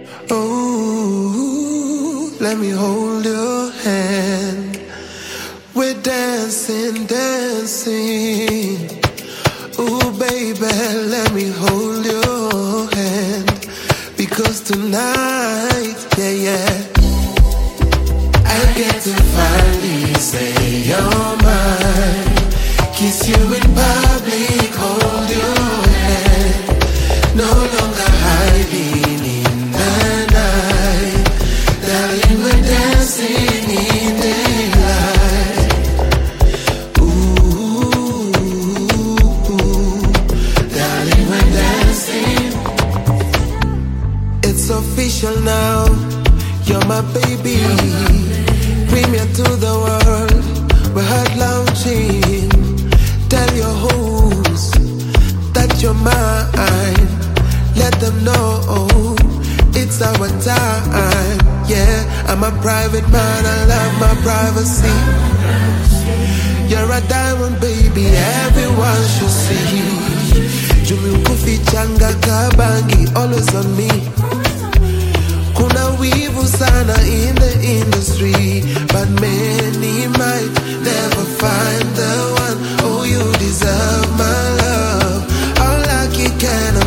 Oh, let me hold your hand. We're dancing, dancing. Oh, baby, let me hold your hand. Because tonight, yeah, yeah, I get to finally say you're mine. Kiss you in public, hold your hand. No longer hiding in the night. Darling, we're dancing in daylight. Ooh, darling, we're dancing. It's official now, you're my baby. Premier to the world, we're hot lounging. Tell your hoes that you're mine. Let them know it's our time. Yeah, I'm a private man, I love my privacy. You're a diamond, baby, everyone should see. Jumi kufichanga kabangi, always on me. Kuna wivu sana in the industry, but many might never find the one. Oh, you deserve my love. How lucky can